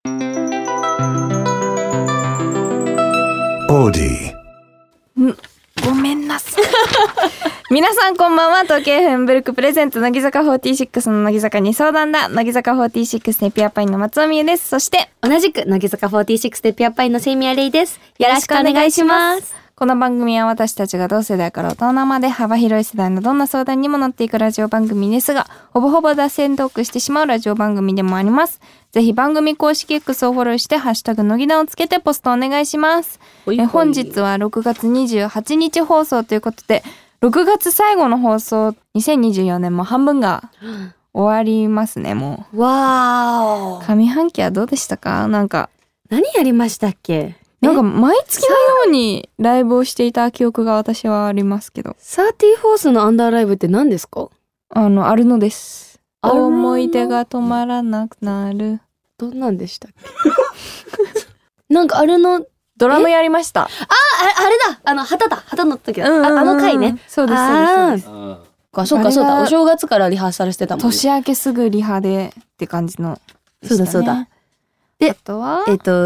オーディ。 ごめんなさい皆さんこんばんは。東京 FM ブルックプレゼンツ乃木坂46の乃木坂に相談だ。乃木坂46でピュアパインの松尾美優です。そして同じく乃木坂46でピュアパインのセイミヤレイです。よろしくお願いします。 この番組は私たちが同世代から大人まで幅広い世代のどんな相談にも乗っていくラジオ番組ですが、ほぼほぼ脱線トークしてしまうラジオ番組でもあります。ぜひ番組公式 X をフォローしてハッシュタグ乃木談をつけてポストお願いします。本日は6月28日放送ということで、6月最後の放送、2024年も半分が終わりますね。もうわーお。 上半期はどうでしたか？なんか何やりましたっけ？ なんか毎月のようにライブをしていた記憶が私はありますけど。 サーティーフォースのアンダーライブって何ですか？ あるのです。 あるの？ 思い出が止まらなくなる。 どんなんでしたっけ？なんかあれのドラムやりました。 あれだ、旗の時だ、あの回ね。 そうですそうです。 そうかそうだ、お正月からリハーサルしてたもんね。 年明けすぐリハでって感じの、ね、 そうだで、あとは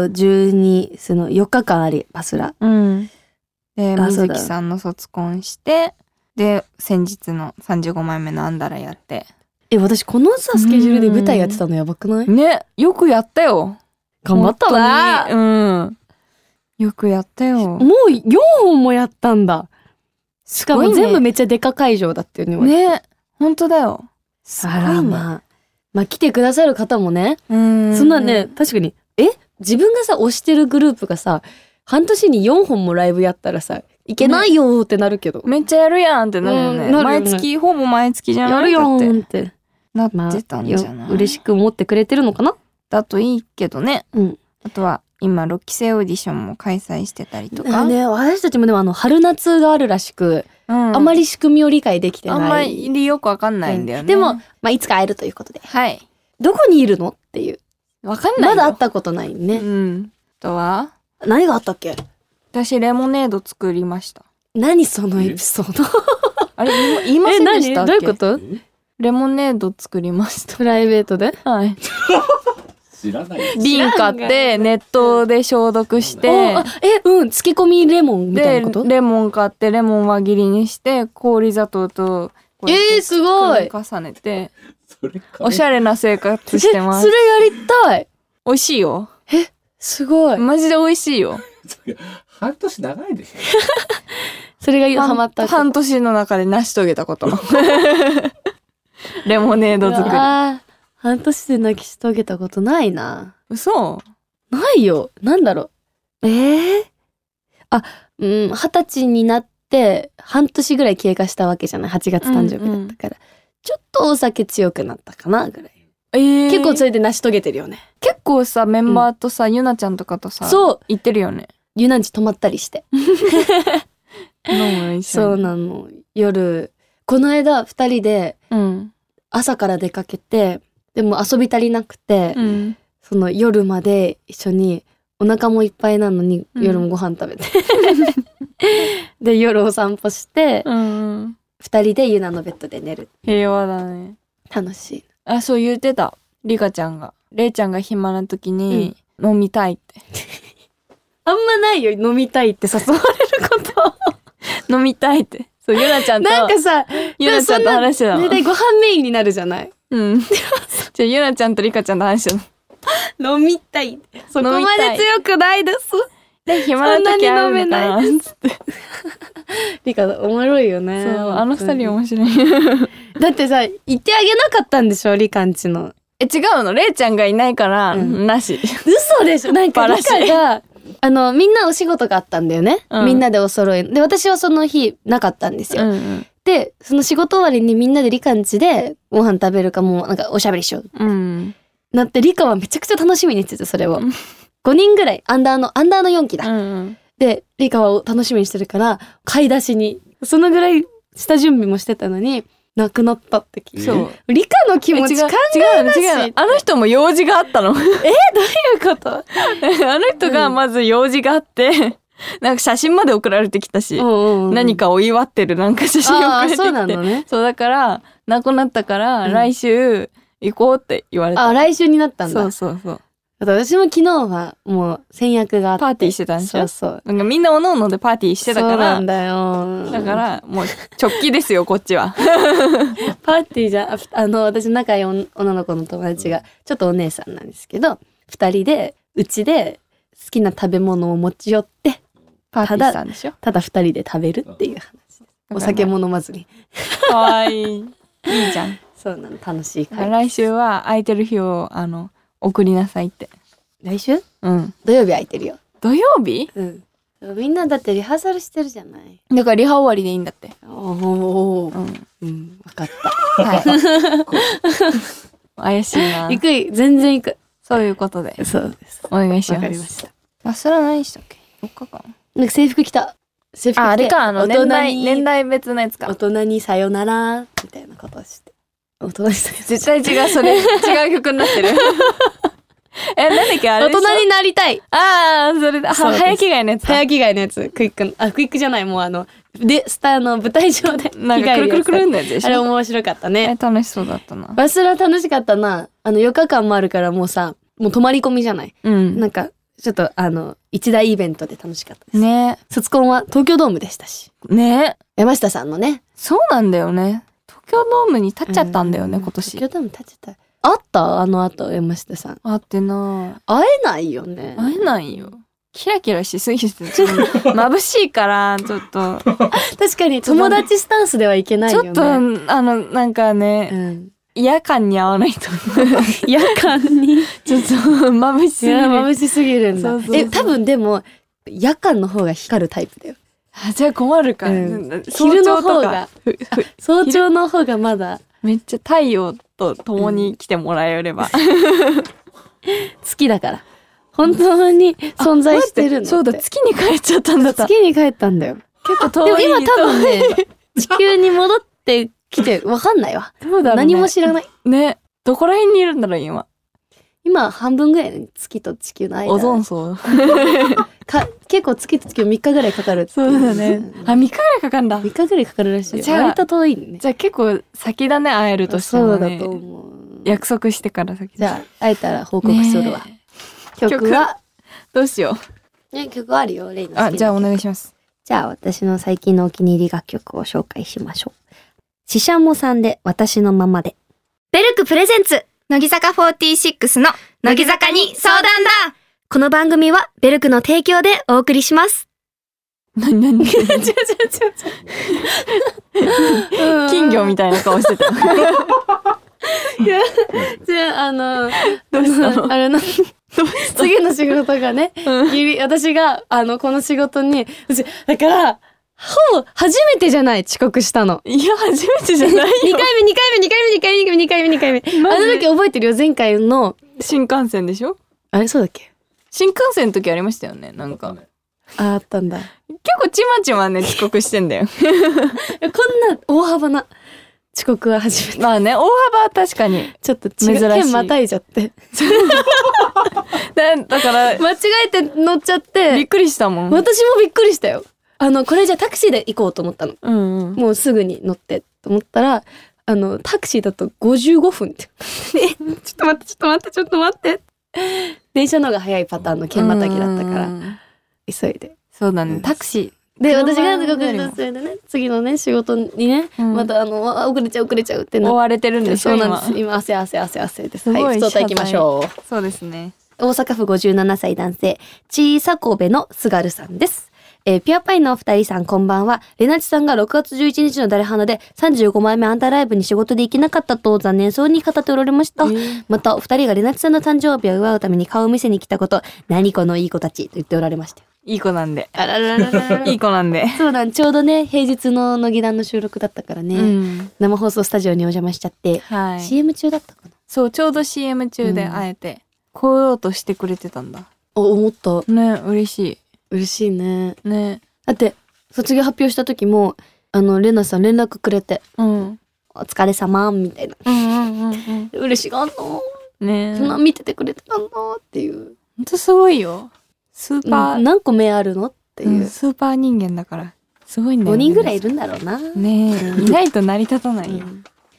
12その4日間ありパスラ、 で水木さんの卒コンして、で先日の35枚目のアンダラやって、 私このさスケジュールで舞台やってたのやばくない？ ね、よくやったよ。 頑張ったな。 よくやったよ。 もう4本もやったんだ。しかも全部めっちゃデカ会場だっていうね。本当だよ。 すごいね。まあ来てくださる方もね、そんなね、確かに自分がさ推してるグループがさ半年に4本もライブやったらさいけないよってなるけど、 めっちゃやるやんってなるよね。毎月ほぼ毎月じゃない？ やるやんってなってたんじゃない？ 嬉しく思ってくれてるのかな？ だといいけどね。あとは今6期生オーディションも開催してたりとかね、私たちもでも春夏があるらしく、あまり仕組みを理解できてない。 あんまりよくわかんないんだよね。 でも、いつか会えるということで。 はい。 どこにいるのっていう。 わかんないよ。 まだ会ったことないね。 あとは何があったっけ？ 私レモネード作りました。 何そのエピソード？ あれ言いませんでしたっけ？ どういうこと？ レモネード作りました。 プライベートで？ はい。 知らない。 瓶買って熱湯で消毒して、 漬け込みレモンみたいなこと？ でレモン買ってレモン輪切りにして氷砂糖とすごい重ねておしゃれな生活してます。 それやりたい。 美味しいよ。 すごい。 マジで美味しいよ。 半年長いでしょ。 それがハマった。 半年の中で成し遂げたことのレモネード作り。 半年で成し遂げたことないな。 嘘？ ないよ。なんだろう。20歳になって半年ぐらい経過したわけじゃない。8月誕生日だったから、ちょっとお酒強くなったかなぐらい。結構それで成し遂げてるよね。 結構さメンバーとさ、ゆなちゃんとかとさ、行ってるよね。 ゆなんち泊まったりしてそうなの。夜この間2人で朝から出かけて、でも遊び足りなくて、その夜まで一緒にお腹もいっぱいなのに夜もご飯食べて、で夜お散歩して、2人でゆなのベッドで寝る。 平和だね。 楽しい。 そう言ってたリカちゃんが。レイちゃんが暇な時に飲みたいって、 あんまないよ飲みたいって誘われること飲みたいって。そうゆなちゃんとなんかさゆなちゃんと話してたの。 大体ご飯メインになるじゃない。 じゃあゆなちゃんとリカちゃんと話してたの。飲みたい。そこまで強くないです。 で暇な時あるのかなっつって。 リカおもろいよね。 そう、二人面白い。 だってさ言ってあげなかったんでしょ、リカんちの。 違うの、レイちゃんがいないから、なし。 嘘でしょ。なんかリカがみんなお仕事があったんだよね、みんなでお揃いで。私はその日なかったんですよ、でその仕事終わりにみんなでリカんちでご飯食べるか、もうなんかおしゃべりしよう、なってリカはめちゃくちゃ楽しみにしてて、それを5人ぐらいアンダーの4期だ、でリカは楽しみにしてるから買い出しにそのぐらい下準備もしてたのに亡くなったって聞いて、そうリカの気持ち考えなし。 違うあの人も用事があったの。 どういうこと？ あの人がまず用事があって、なんか写真まで送られてきたし、何かを祝ってるなんか写真送られてきて、 そうなのね。 そうだから亡くなったから来週行こうって言われた。 来週になったんだ。 そうあと私も昨日はもう先約があって。 パーティーしてたんでしょ。 そうそう。 なんかみんなおのおのでパーティーしてたから。 そうなんだよ。 だからもう直帰ですよこっちは。 パーティーじゃ、私仲いい女の子の友達が、ちょっとお姉さんなんですけど、二人で、うちで好きな食べ物を持ち寄って、 パーティーしたんでしょ。 ただ二人で食べるっていう話です。お酒も飲まずに。 かわいい。いいじゃん。 そうなの、楽しい会。 来週は空いてる日を送りなさいって。 来週？ うん。 土曜日空いてるよ。 土曜日？ うん。みんなだってリハーサルしてるじゃない。 だからリハ終わりでいいんだって。 おー。うん。分かった。 はい。怪しいな。 行く、全然行く。 そういうことで。 そうです。 お願いします。 わかりました。 それは何したっけ？4日間。 なんか制服着た。制服着て。 あれか、年代別のやつか。 大人にさよなら、みたいなことをして。大人にさよなら。 絶対違う、それ。違う曲になってる。なんだっけあれ大人になりたい。 ああ、それだ。早着替えのやつ。 早着替えのやつ。クイックじゃない、もう舞台上で。 なんかくるくるくるんだやつでしょ。 あれ面白かったね。 楽しそうだったな。 バスラ楽しかったな。4日間もあるからもうさ、もう泊まり込みじゃない。 うん。 なんか、ちょっと一大イベントで楽しかったです。 ね。 卒コンは東京ドームでしたし。 ね。 山下さんのね。 そうなんだよね。東京ドームに立っちゃったんだよね、今年。 東京ドーム立っちゃった。あった後、山下さん。 会ってな会えないよね。 会えないよ。キラキラしすぎて、眩しいから、ちょっと。 確かに、友達スタンスではいけないよね。 ちょっと、なんかね、夜間に会わないと。 夜間にちょっと、眩しすぎる。 眩しすぎるんだ。 そう多分でも、夜間の方が光るタイプだよ。 じゃあ困るか。 昼の方が、早朝の方がまだ。 めっちゃ太陽と共に来てもらえれば。 月だから。本当に存在してるの。 そうだ、月に帰っちゃったんだった。 月に帰ったんだよ。 結構遠い。 でも今多分ね、地球に戻ってきてわかんないわ。 そうだね。 何も知らない。 ね。どこら辺にいるんだろう、今。 今半分ぐらいね、月と地球の間。 オゾン層。 結構月と地球3日ぐらいかかる。 そうだね。3日ぐらいかかるんだ。 3日ぐらいかかるらしい。 じゃあ割と遠いね。 じゃあ結構先だね、会えるとしてもね。 そうだと思う。 約束してから先。 じゃあ、会えたら報告するわ。曲はどうしよう。ね、曲あるよ、レイの好きな曲。 じゃあお願いします。 じゃあ私の最近のお気に入り楽曲を紹介しましょう。ししゃもさんで私のままで。 ベルクプレゼンツ乃木坂46の乃木坂に相談だ。この番組はベルクの提供でお送りします。 何金魚みたいな顔してた。 いや、じゃあどうしたの？ あれの次の仕事がね、私がこの仕事にだからほぼ初めてじゃない、遅刻したの。 いや、初めてじゃないよ。 2回目。あの時覚えてるよ、前回の。 新幹線でしょ？ あれそうだっけ？ 新幹線の時ありましたよね、なんか。 あったんだ。 結構ちまちまね、遅刻してんだよ。 こんな大幅な遅刻は初めて。 まあね、大幅は確かに。 ちょっと珍しい。県またいじゃって。 だから、 間違えて乗っちゃって。 びっくりしたもん。 私もびっくりしたよ。これじゃタクシーで行こうと思ったの。もうすぐに乗ってと思ったら、タクシーだと55分って。ちょっと待って。電車の方が早いパターンの県またぎだったから、急いで。 そうだね、タクシー。 で、私が遅刻したせいでね、次のね、仕事にね、また遅れちゃうって追われてるんでしょ。 そうなんです。今、汗です。はい、普通行きましょう。 そうですね。 大阪府57歳男性、ちいさこべのすがるさんです。ピュアパインのお二人さんこんばんは。レナチさんが6月11日の誰花で35枚目アンダーライブに仕事で行けなかったと残念そうに語っておられました。またお二人がレナチさんの誕生日を祝うために顔を見せに来たこと、何このいい子たちと言っておられました。 いい子なんで。 あららららいい子なんで。 そうなん、ちょうどね、平日の乃木団の収録だったからね、生放送スタジオにお邪魔しちゃって、 はい、 CM 中だったかな。 そう、ちょうど CM 中で会えて、来ようとしてくれてたんだ。 思った。 ね、嬉しい。 嬉しいね。 ね。 だって、卒業発表した時も、レナさん連絡くれて、お疲れ様、みたいな。嬉しがんの。ね、そんな見ててくれてたんだっていう。 ほんとすごいよ。スーパー。 何個目あるのっていう、 スーパー人間だから。すごいんだよね。 5人ぐらいいるんだろうな。 ねえ、いないと成り立たないよ。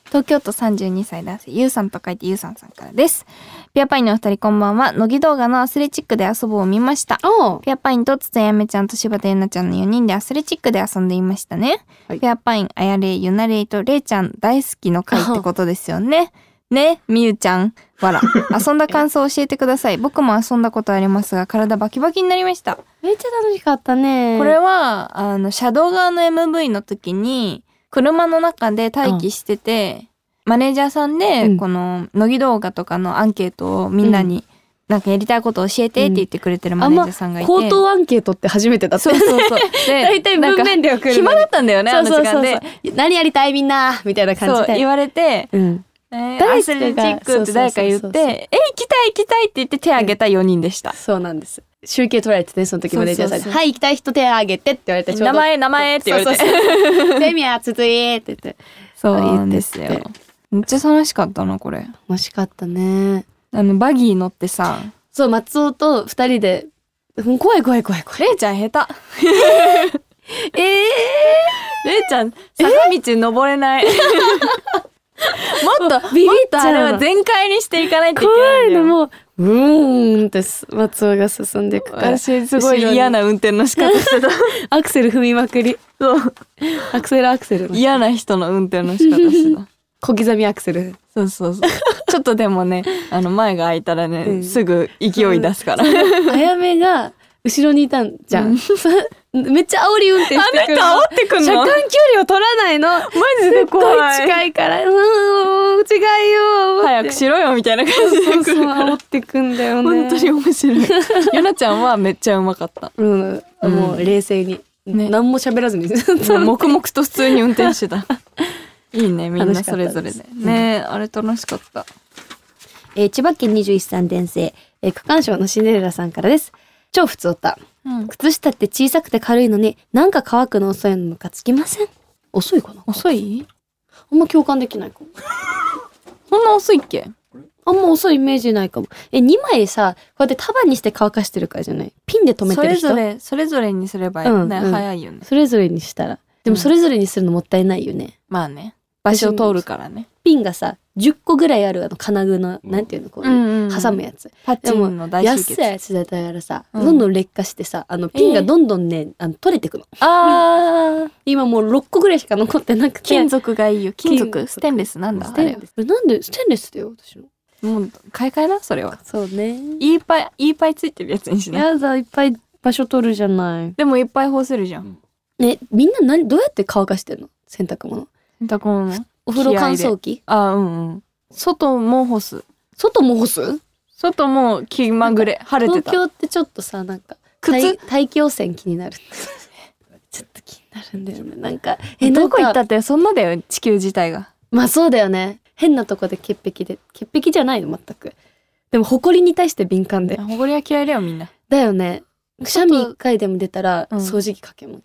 東京都32歳男性、ゆうさんと書いてゆうさんさんからです。ピアパインのお二人こんばんは。乃木動画のアスレチックで遊ぼうを見ました。ピアパインとつつやめちゃんと柴田ゆなちゃんの4人でアスレチックで遊んでいましたね。ピアパイン、あやれい、ゆなれいとれいちゃん大好きの会ってことですよね。ね、みゆちゃん。わら。遊んだ感想を教えてください。僕も遊んだことありますが、体バキバキになりました。 めっちゃ楽しかったね。 これは、シャドウ側の MV の時に、車の中で待機してて、マネージャーさんで、この、乃木動画とかのアンケートをみんなに、なんかやりたいことを教えてって言ってくれてるマネージャーさんがいて。 口頭アンケートって初めてだった。 そうそうそう。で、 大体文面では来る。 暇だったんだよね、あの時間で。 何やりたいみんなみたいな感じで。 そう、言われて、アスレチックって誰か言って、行きたいって言って手挙げた4人でした。 そうなんです。集計取られてね、その時マネージャーさんに。はい、行きたい人手挙げてって言われて、 名前って言われて。 デミア、つついって言って。 そうなんですよ。めっちゃ楽しかったな、これ。 楽しかったね。 バギー乗ってさ。 そう、松尾と2人で、怖い。 れいちゃん下手。れいちゃん、坂道登れない。もっとあれは全開にしていかないといけないんだよ。 怖いのもう、って松尾が進んでいくから。 私すごい嫌な運転の仕方してた。 アクセル踏みまくり。そう。アクセル。 嫌な人の運転の仕方してた。 小刻みアクセル。 そう。ちょっとでもね、前が開いたらね、すぐ勢い出すから。 あやめが後ろにいたんじゃん。めっちゃ煽り運転してくる。 あんな煽ってくんの？ 車間距離を取らないの。マジで怖い。 すっごい近いから、違いよ。 早くしろよみたいな感じで来るから。 煽ってくんだよね。 本当に面白い。ゆなちゃんはめっちゃうまかった。 もう冷静に。何も喋らずに。 黙々と普通に運転してた。いいね、みんなそれぞれで。ね、あれ楽しかった。 千葉県21歳男性、区間賞のシンデレラさんからです。超普通おた。靴下って小さくて軽いのになんか乾くの遅いのムカつきません？遅いかな？ 遅い？ あんま共感できないかも。 そんな遅いっけ？ あんま遅いイメージないかも。2枚さ、こうやって束にして乾かしてるからじゃない？ピンで留めてる人？ それぞれにすればいいね。早いよね。 それぞれにしたら。でもそれぞれにするのもったいないよね。 まあね。場所を通るからね。 ピンがさ、10個ぐらいある金具の、なんていうの、こういう挟むやつ。 パッチンの大集結。 安いやつだったらさ、どんどん劣化してさ、ピンがどんどんね、取れてくの。今もう6個ぐらいしか残ってなくて。 金属がいいよ。金属？ステンレスなんだ？ なんでステンレスだよ、私の。 もう、買い替えな、それは。 そうね。 いっぱいついてるやつにしない。 やだ、いっぱい場所取るじゃない。 でもいっぱい干せるじゃん。 ね、みんなどうやって乾かしてんの？洗濯物。 洗濯物？ お風呂乾燥機？ 外も干す。 外も干す？ 外も気まぐれ。晴れてた。 東京ってちょっとさ、なんか、大気汚染気になる。ちょっと気になるんだよね。なんか、 どこ行ったってそんなだよ、地球自体が。 まあそうだよね。変なとこで潔癖じゃないの、全く。でも、埃に対して敏感で。 埃は嫌いだよ、みんな。 だよね。くしゃみ1回でも出たら、掃除機かけもん。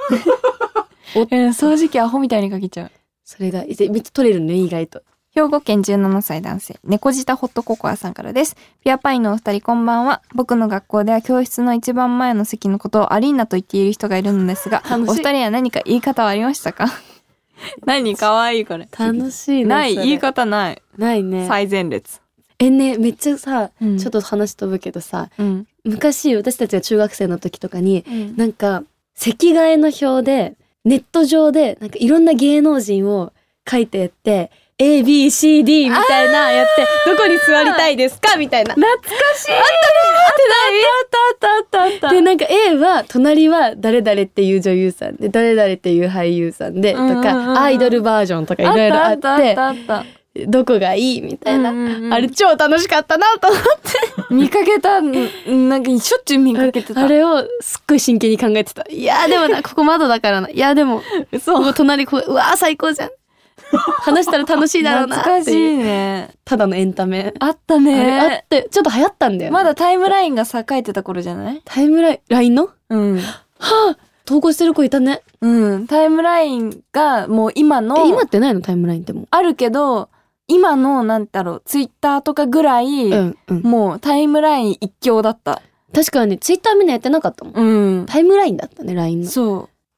掃除機アホみたいにかけちゃう。 それが、めっちゃ取れるね、意外と。 兵庫県17歳男性、猫舌ホットココアさんからです。ピアパインのお二人こんばんは。僕の学校では教室の一番前の席のことをアリーナと言っている人がいるのですが、お二人は何か言い方はありましたか？何かわいいこれ。 楽しいね。 ない、言い方ない。 ないね。 最前列。 ね、めっちゃさ、ちょっと話飛ぶけどさ、昔私たちが中学生の時とかに、なんか席替えの表でネット上でなんかいろんな芸能人を書いてやって A、B、C、D みたいなやってどこに座りたいですかみたいな。 懐かしい。あった。 でなんか A は隣は誰々っていう女優さんで誰々っていう俳優さんでとかアイドルバージョンとかいろいろあってどこがいいみたいな、あれ超楽しかったなと思って見かけた。なんかしょっちゅう見かけてた。 あれをすっごい真剣に考えてた。いやでもなここ窓だからな。いやでもそう隣うわー最高じゃん。話したら楽しいだろうなっていう。 懐かしいね。 ただのエンタメ。 あったね。 あれあってちょっと流行ったんだよ、ね。 まだタイムラインが栄えてた頃じゃない？ タイムライン LINE の？はあ投稿してる子いたね。 タイムラインがもう今の今ってないのタイムラインってもあるけど今のなんだろうツイッターとかぐらい、もうタイムライン一強だった。 確かにツイッターみんなやってなかったもん。タイムラインだったね LINE の。 そう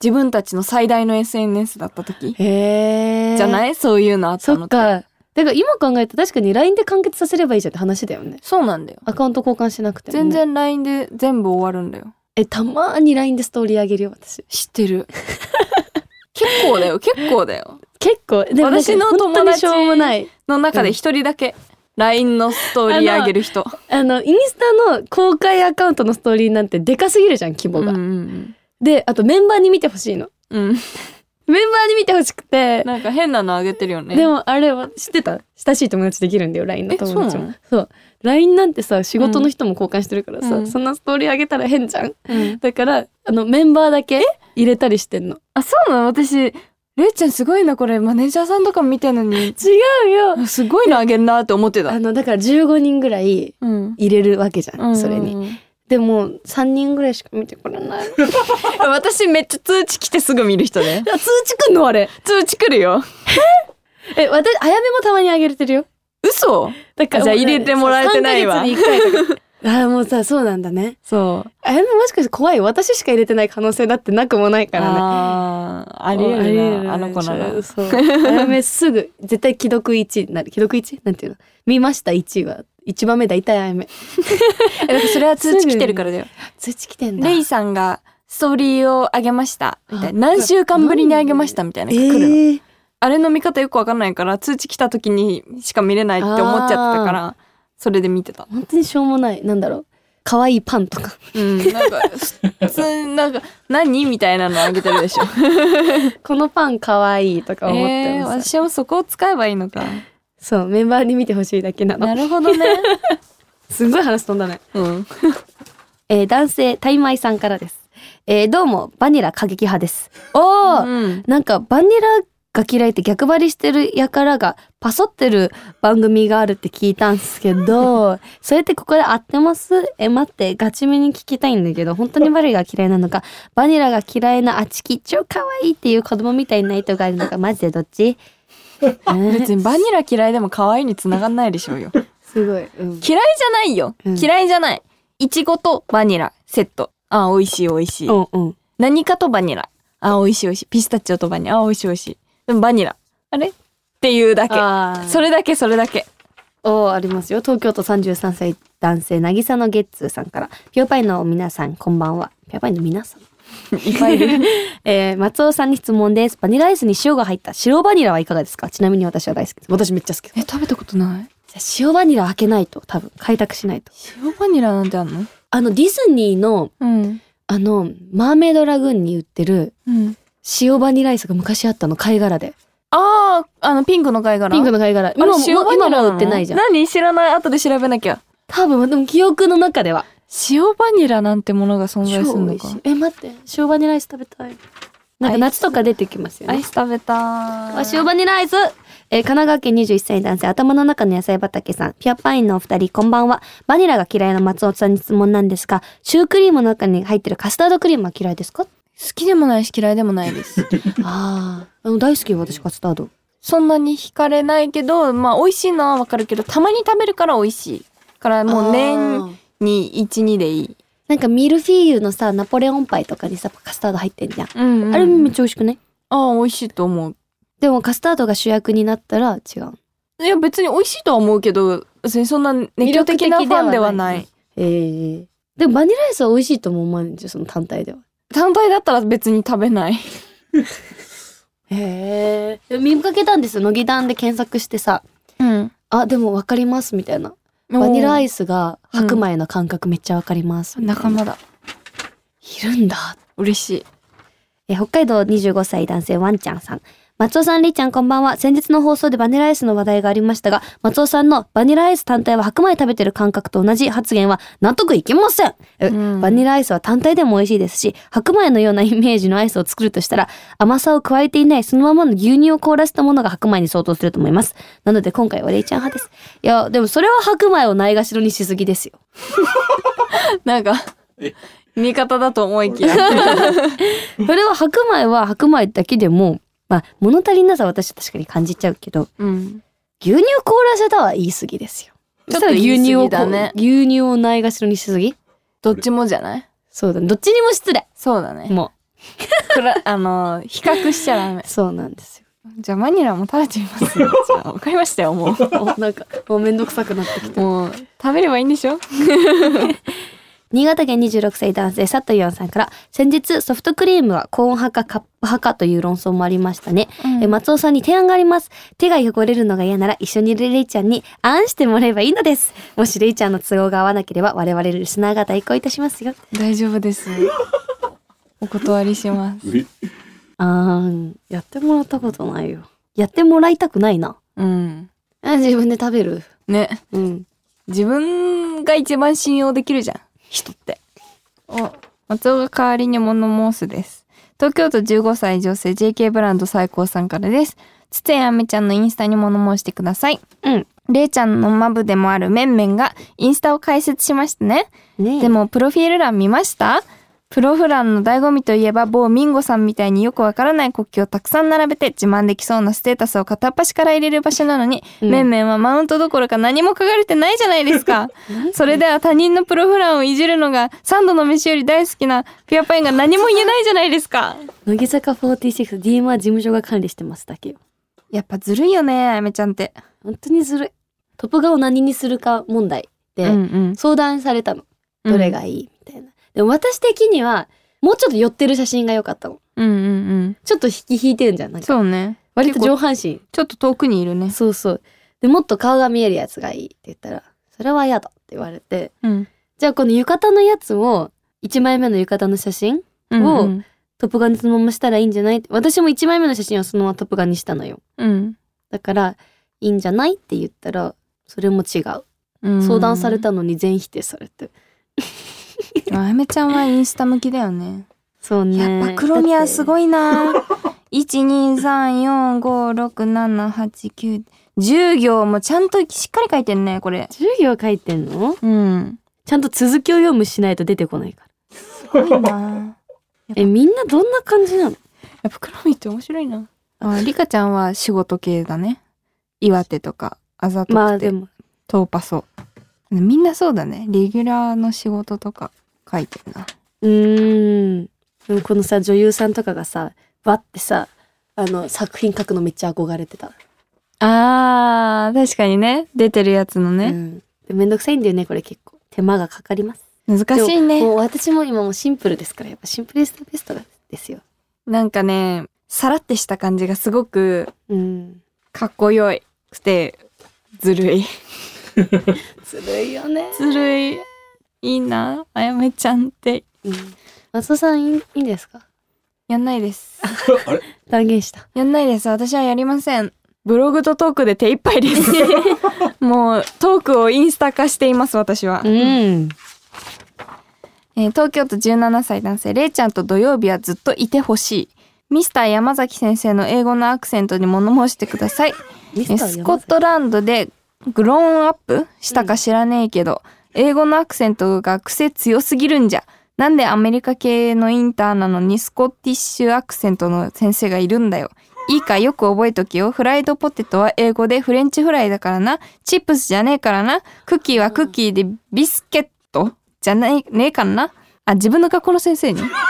自分たちの最大の SNS だった時へー。 じゃない？そういうのあったそのって。 っか。だから今考えたら確かに LINE で完結させればいいじゃんって話だよね。 そうなんだよ。 アカウント交換しなくても、ね。 全然 LINE で全部終わるんだよ。 たまーに LINE でストーリーあげるよ、私。 知ってる。結構だよ、結構だよ。 結構、でもなんか私の友達本当にしょうもない。 の中で一人だけ LINE のストーリーあげる人。 インスタの公開アカウントのストーリーなんてでかすぎるじゃん、規模が。で、あとメンバーに見てほしいの。 うん。 メンバーに見てほしくて。 なんか変なのあげてるよね。 でもあれは知ってた？親しい友達できるんだよ、LINE の友達も。 そうなの？ そう。LINE なんてさ、仕事の人も交換してるからさ、 うんそんなストーリーあげたら変じゃん。 うん、 だから、メンバーだけ入れたりしてんの。 あ、そうなの？私、れいちゃんすごいな、これ。マネージャーさんとかも見てんのに。 違うよ。 すごいのあげるなって思ってた。 だから15人ぐらいうん。 入れるわけじゃん、 うんそれに。でも、3人ぐらいしか見てくれない。 私めっちゃ通知来てすぐ見る人ね。 通知くんのあれ。 通知来るよ。 私、あやめもたまにあげれてるよ。 嘘？ だからじゃあ入れてもらえてないわ。 3ヶ月に1回とか。ああ、もうさ、そうなんだね。 そう。 あやめもしかして怖い？私しか入れてない可能性だってなくもないからね。 ありえるな、あの子なら。 そう。あやめすぐ、絶対既読1になる。既読 1？ なんていうの？見ました1は。1番目だいたいあやめ。 だからそれは通知来てるからだよ。 通知来てんだ。 レイさんがストーリーを上げました。みたいな。何週間ぶりに上げましたみたいなのが来るの。あれの見方よくわかんないから、通知来た時にしか見れないって思っちゃってたから、それで見てた。 本当にしょうもない。なんだろう。可愛いパンとか。 うん。なんか、普通なんか、何みたいなのあげてるでしょ。 このパン可愛いとか思ってます。 私もそこを使えばいいのか。 そう、メンバーに見てほしいだけなの。 なるほどね。 すごい話飛んだね。 うん。 男性、タイマイさんからです。どうも、バニラ過激派です。おー、 うん、 なんかバニラが嫌いって逆張りしてる輩がパソってる番組があるって聞いたんすけど、それってここで合ってます？待って、ガチめに聞きたいんだけど、本当にバニラが嫌いなのか、バニラが嫌いなあちき超可愛いっていう子供みたいな意図があるのか、マジでどっち？ 別にバニラ嫌いでも可愛いに繋がんないでしょうよ。 すごい、 嫌いじゃないよ。嫌いじゃない。いちごとバニラセット。あ、美味しい美味しい。何かとバニラ。あ、美味しい美味しい。ピスタチオとバニラ。あ、美味しい美味しい。でもバニラ。あれっていうだけ。それだけそれだけ。 ありますよ。東京都33歳男性、なぎさのゲッツーさんから。ピョーパイの皆さん、こんばんは。ピョーパイの皆さんいっぱいいる。 松尾さんに質問です。バニラアイスに塩が入った白バニラはいかがですか？ちなみに私は大好きです。私めっちゃ好きです。 食べたことない。 じゃあ塩バニラ開けないと、多分開拓しないと。 塩バニラなんてあんの？ ディズニーの、マーメイドラグーンに売ってる、塩バニラアイスが昔あったの、貝殻で。 ピンクの貝殻？ ピンクの貝殻。今も売ってないじゃん。 何？知らない。後で調べなきゃ。 多分、でも記憶の中では。 塩バニラなんてものが存在するのか。 待って。塩バニラアイス食べたい。なんか夏とか出てきますよね。 アイス食べたい。 塩バニラアイス。神奈川県21歳男性、頭の中の野菜畑さん、ピュアパインのお二人、こんばんは。バニラが嫌いな松尾さんに質問なんですが、シュークリームの中に入ってるカスタードクリームは嫌いですか？ 好きでもないし嫌いでもないです。 大好きよ、私カスタード。 そんなに惹かれないけど、まあ美味しいのはわかるけど、たまに食べるから美味しい。からもう年に1、2でいい。 なんかミルフィーユのさ、ナポレオンパイとかにさ、カスタード入ってんじゃん。あれめっちゃ美味しくない？ 美味しいと思う。 でもカスタードが主役になったら違う。 いや別に美味しいとは思うけど、別にそんな熱狂的なファンではない。 でもバニラアイスは美味しいとも思わないんですよ、その単体では。 単体だったら別に食べない。 見かけたんですよ、乃木談で検索してさ。でも分かりますみたいな。バニラアイスが白米の感覚めっちゃ分かります。 仲間だ。 いるんだ。 嬉しい。北海道25歳男性ワンちゃんさん。松尾さん、りーちゃんこんばんは。先日の放送でバニラアイスの話題がありましたが、松尾さんのバニラアイス単体は白米食べてる感覚と同じ発言は納得いきません。バニラアイスは単体でも美味しいですし、白米のようなイメージのアイスを作るとしたら、甘さを加えていないそのままの牛乳を凍らせたものが白米に相当すると思います。なので今回はりーちゃん派です。いや、でもそれは白米をないがしろにしすぎですよ。 なんか、味方だと思いきや。 それは白米は白米だけでも、物足りなさは私は確かに感じちゃうけど、牛乳凍らせたは言い過ぎですよ。 ちょっと言い過ぎだね。 牛乳をないがしろにしすぎ？ どっちもじゃない？ そうだね。どっちにも失礼。 そうだね。 も比較しちゃダメ。 そうなんですよ。 じゃあマニラも食べてみますよ。じゃあわかりましたよ、もう。 なんかもうめんどくさくなってきた。 もう食べればいいんでしょ。 新潟県26歳男性佐藤ヨンさんから、先日ソフトクリームはコーン派かカップ派かという論争もありましたね。松尾さんに提案があります。手が汚れるのが嫌なら一緒にいるレイちゃんにあんしてもらえばいいのです。もしレイちゃんの都合が合わなければ我々リスナーが代行いたしますよ。 大丈夫です。お断りします。 やってもらったことないよ。やってもらいたくないな。自分で食べる。 ね。自分が一番信用できるじゃん、人って。松尾が代わりに物申すです。東京都15歳女性 JK ブランド最高さんからです。つつやあめちゃんのインスタに物申してください。れいちゃんのマブでもあるめんめんがインスタを開設しましたね。でもプロフィール欄見ました？プロフ欄の醍醐味といえば某ミンゴさんみたいによくわからない国旗をたくさん並べて自慢できそうなステータスを片っ端から入れる場所なのに、めんめんはマウントどころか何も書かれてないじゃないですか。それでは他人のプロフ欄をいじるのが3度の飯より大好きなピュアパインが何も言えないじゃないですか。 乃木坂46 DM は事務所が管理してますだけよ。 やっぱずるいよね、あやめちゃんって。 本当にずるい。トップ画を何にするか問題で相談されたの。どれがいいみたいな。でも私的にはもうちょっと寄ってる写真が良かったの。ちょっと引いてるんじゃん。なんかそうね。 割と上半身。 ちょっと遠くにいるね。 そうそう。で、もっと顔が見えるやつがいいって言ったら、それは嫌だって言われて。じゃあこの浴衣のやつを、1枚目の浴衣の写真をトップガンにそのまましたらいいんじゃないって。私も1枚目の写真をそのままトップガンにしたのよ。だから、いいんじゃないって言ったら、それも違う。相談されたのに全否定されて。 あやめちゃんはインスタ向きだよね。 そうね。 やっぱ黒宮すごいな。1,2,3,4,5,6,7,8,9 10行もちゃんとしっかり書いてんね、これ。 10行書いてんの？ちゃんと続きを読むしないと出てこないから。 すごいな。 みんなどんな感じなの？ やっぱ黒宮って面白いな。リカちゃんは仕事系だね。岩手とかあざとくて、トーパソ。みんなそうだね。レギュラーの仕事とか書いてるな。 でもこのさ女優さんとかがさバッてさ作品書くのめっちゃ憧れてた。 確かにね、出てるやつのね。 めんどくさいんだよね、これ結構手間がかかります。 難しいね。 もう私も今もうシンプルですから、やっぱシンプルイズベストですよ。 なんかね、さらってした感じがすごくかっこよくてずるい。 ずるいよね。 ずるい。いいな、あやめちゃんって。 松尾さんいいんですか？ やんないです。 あれ？ 断言した。 やんないです。私はやりません。ブログとトークで手一杯です。もうトークをインスタ化しています、私は。東京都17歳男性、れいちゃんと土曜日はずっといてほしい。ミスター山崎先生の英語のアクセントに物申してください。スコットランドでグローンアップしたか知らねえけど、英語のアクセントが癖強すぎるんじゃ。なんでアメリカ系のインターなのにスコティッシュアクセントの先生がいるんだよ。いいか、よく覚えときよ。フライドポテトは英語でフレンチフライだからな。チップスじゃねえからな。クッキーはクッキーでビスケットじゃねえからな。自分の学校の先生に。 そういう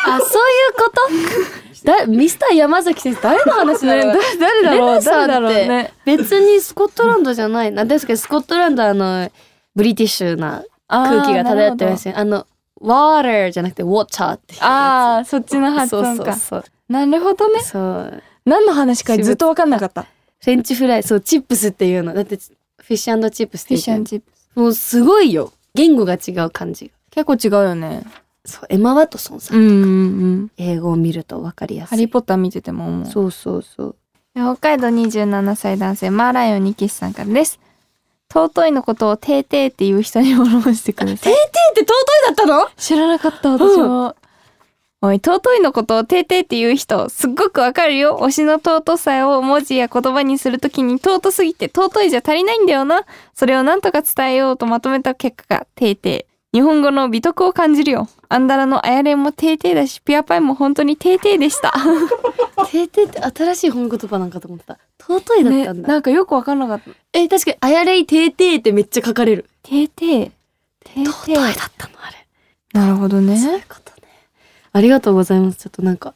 ことミスター山崎先生誰の話だろう？ 誰だろうね。 別にスコットランドじゃない。なんですけど、スコットランドはブリティッシュな空気が漂ってますよ。water じゃなくて water っていうやつ。 そっちの発音か。 そうなるほどね。 そう。 何の話かずっと分かんなかった。 フレンチフライ、そう、チップスっていうの。だって、フィッシュ&チップスって言う。 フィッシュ&チップス。 もうすごいよ。言語が違う感じ。 結構違うよね。 そう、エマ・ワトソンさんとか。英語を見ると分かりやすい。 ハリーポッター見てても思う。 そう。 北海道27歳男性、マーライオンにキスさんからです。尊いのことをテーテーっていう人に物申してください。 テーテーって尊いだったの？ 知らなかった、私も。おい、尊いのことをテーテーっていう人、すっごくわかるよ。推しの尊さを文字や言葉にするときに尊すぎて尊いじゃ足りないんだよな。それをなんとか伝えようとまとめた結果がテーテー。日本語の美徳を感じるよ。アンダラのあやれんもテーテーだし、ピュアパイも本当にテーテーでした。 テーテーって新しい本言葉なんかと思った。尊いだったんだ。 なんかよくわかんなかった。 確かにあやれいテーテーってめっちゃ書かれる。 テーテー。 尊いだったのあれ。 なるほどね。 そういうことね。ありがとうございます。ちょっとなんか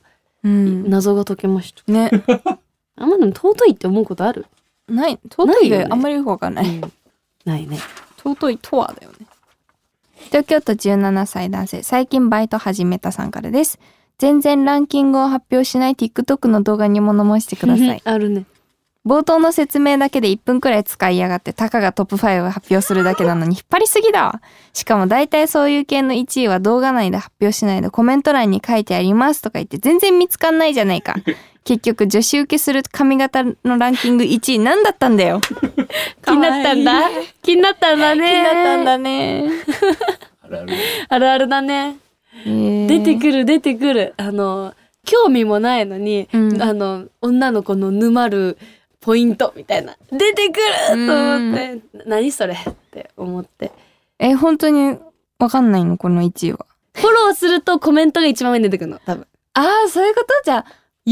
謎が解けましたね。 でも尊いって思うことある？ ない尊いであんまりよくわかんない、 ないね。 尊いとはだよね。東京都17歳男性、最近バイト始めたさんからです。全然ランキングを発表しない TikTok の動画に物申してください。 あるね。 冒頭の説明だけで1分くらい使いやがって、たかがトップ5を発表するだけなのに引っ張りすぎだわ。しかも大体そういう系の1位は動画内で発表しないでコメント欄に書いてありますとか言って全然見つかんないじゃないか。結局女子受けする髪型のランキング1位何だったんだよ。 気になったんだ。気になったんだね。 気になったんだね。 あるあるだね。出てくる。興味もないのに、女の子の沼るポイントみたいな出てくると思って、何それって思って。 本当にわかんないのこの1位は。 フォローするとコメントが一番上に出てくるの多分。 そういうこと？じゃあ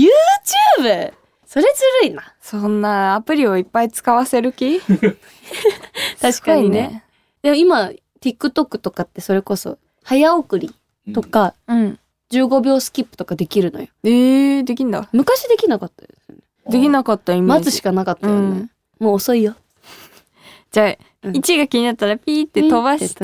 YouTube？ それずるいな。 そんなアプリをいっぱい使わせる気？ 確かにね。でも今 TikTok とかってそれこそ早送りとか、15秒スキップとかできるのよ。 できんだ。 昔できなかったですよね。 できなかったイメージ。 待つしかなかったよね。もう遅いよ。 じゃあ、1位が気になったらピーって飛ばして、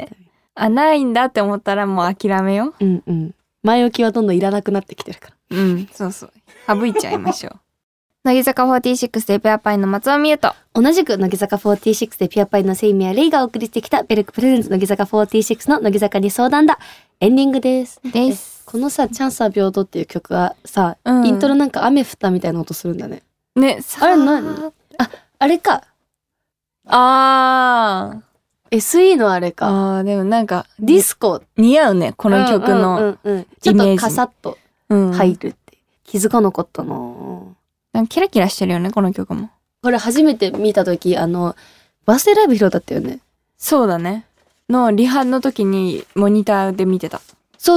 ないんだって思ったらもう諦めよう。前置きはどんどんいらなくなってきてるから。 そうそう。省いちゃいましょう。乃木坂46でピュアパイの松尾美優と、 同じく乃木坂46でピュアパイのセイミヤレイがお送りしてきたベルクプレゼンツ乃木坂46の乃木坂に相談だ。エンディングです。このさ、チャンスは平等っていう曲はさ、イントロなんか雨降ったみたいな音するんだね。 ね、 あれ何？あれか。SE のあれか。 でもなんかディスコ似合うね、この曲のイメージ。 ちょっとカサッと入るって。気づかなかったな。 なんかキラキラしてるよね、この曲も。 これ初めて見たとき、バースデーライブ広だったよね。 そうだね。のリハの時にモニターで見てた。 そう。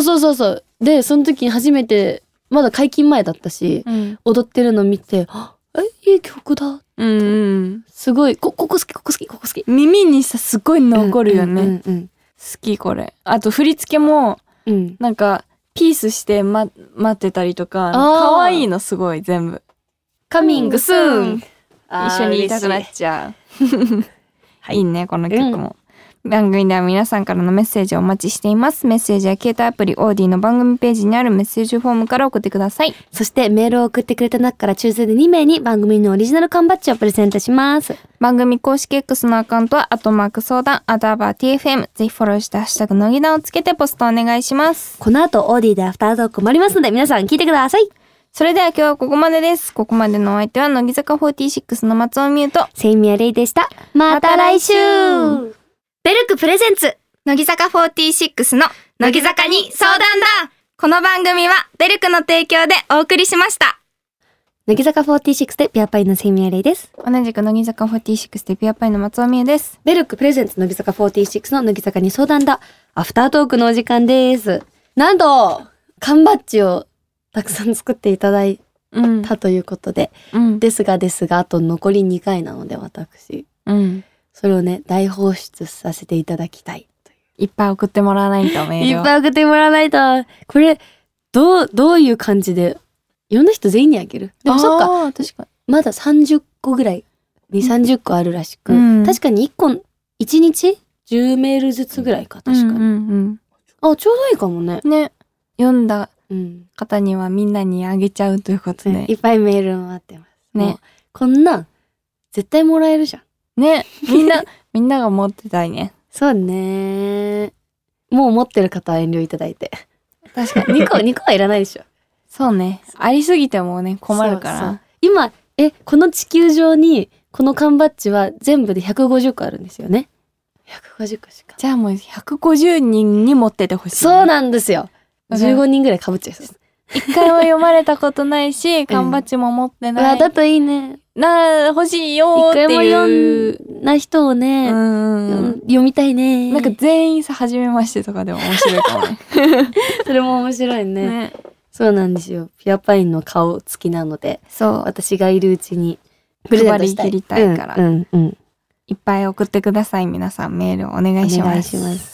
で、その時に初めて、まだ解禁前だったし、踊ってるの見て、いい曲だ。すごい、ここ好き。 耳にさ、すごい残るよね。好き、これ。あと振り付けも、なんか、ピースして待ってたりとか、かわいいのすごい、全部。 カミングスーン。 一緒に言いたくなっちゃう。いいね、この曲も。番組では皆さんからのメッセージをお待ちしています。メッセージは携帯アプリオーディの番組ページにあるメッセージフォームから送ってください。 そしてメールを送ってくれた中から抽選で2名に番組のオリジナル缶バッジをプレゼントします。 番組公式 X のアカウントは@相談_TFM、ぜひフォローしてハッシュタグ乃木談をつけてポストお願いします。 この後オーディでアフタートークもありますので皆さん聞いてください。 それでは今日はここまでです。ここまでのお相手は乃木坂46の松尾美優とセイミヤレイでした。また来週。 ベルクプレゼンツ乃木坂46の乃木坂に相談だ。この番組はベルクの提供でお送りしました。 乃木坂46でピュアパイのセイミヤレイです。 同じく乃木坂46でピュアパイの松尾美優です。 ベルクプレゼンツ乃木坂46の乃木坂に相談だ。アフタートークのお時間です。なんと缶バッジをたくさん作っていただいたということで、ですがあと残り2回なので私、それをね大放出させていただきたいという。 いっぱい送ってもらわないとメールを。 いっぱい送ってもらわないと。これどういう感じで読んだ人全員にあげる？でもそっか、 確かにまだ30個ぐらい2、30個あるらしく、確かに1個1日10メールずつぐらいか確かに、ちょうどいいかもね。 ね、読んだ方にはみんなにあげちゃうということで、 いっぱいメール待ってますね。 こんなん絶対もらえるじゃんね。みんなが持ってたいね。 そうね。もう持ってる方は遠慮いただいて。 確かに 2個はいらないでしょ。そうね。ありすぎてもね困るから。 そう今この地球上にこの缶バッジは全部で150個あるんですよね。150個しか。 じゃあもう150人に持っててほしい、ね。 そうなんですよ。15人ぐらい被っちゃいそう。 一回も読まれたことないし、缶バッジも持ってない。 だといいね。 欲しいよっていう。一回も読んだ人をね、読みたいね。 なんか全員さ、初めましてとかでも面白いかもね。 それも面白いね。そうなんですよ。ピュアパインの顔付きなので、私がいるうちにプレゼントしたい。配り切りたいから。いっぱい送ってください。皆さんメールをお願いします。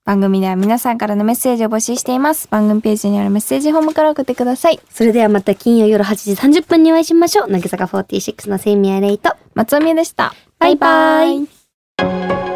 番組では皆さんからのメッセージを募集しています。番組ページにあるメッセージフォームから送ってください。 それではまた金曜夜8時30分にお会いしましょう。乃木坂46のセイミヤレイと松尾美優でした。 バイバイ。